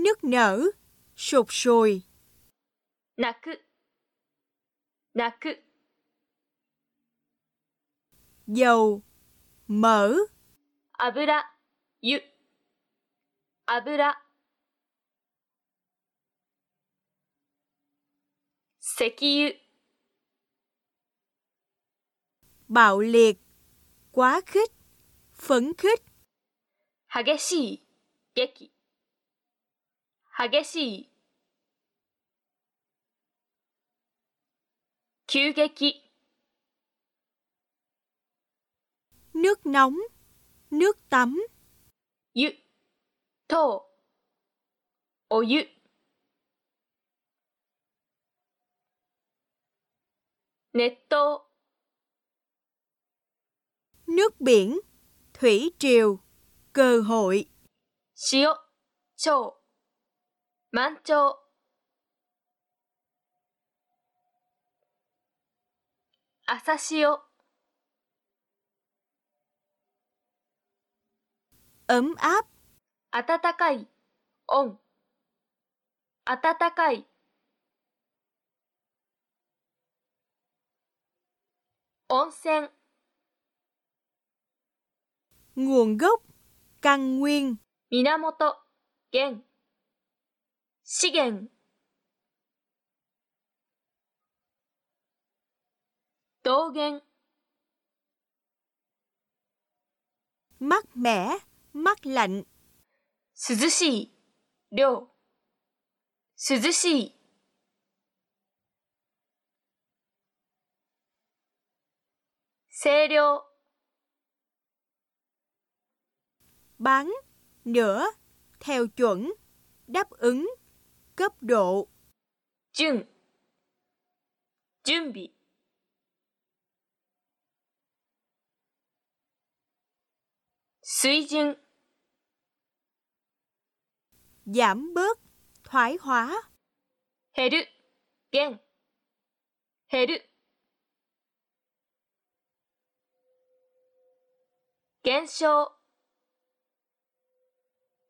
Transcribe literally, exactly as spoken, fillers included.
nức nở, sụt sùi. 泣く、泣く。 Dầu, mỡ. 油、油、油。石油、 Bạo liệt, quá khích, phấn khích. 激しい、激。激しい。急激。 Nước nóng, nước tắm. 湯、湯。お湯。熱湯。 Nước biển, thủy triều, cơ hội. 塩、潮。満潮。朝潮。 Ấm áp, 暖かい、温。暖かい。温泉。 nguồn gốc, căn nguyên. 源、源。資源。道源。 Mát mẻ, mát lạnh. 涼しい、涼。涼しい。清涼。 Bán, nửa, theo chuẩn, đáp ứng, cấp độ. 準、準備。水準。 Giảm bớt, thoái hóa. 減る、減。減る。減少。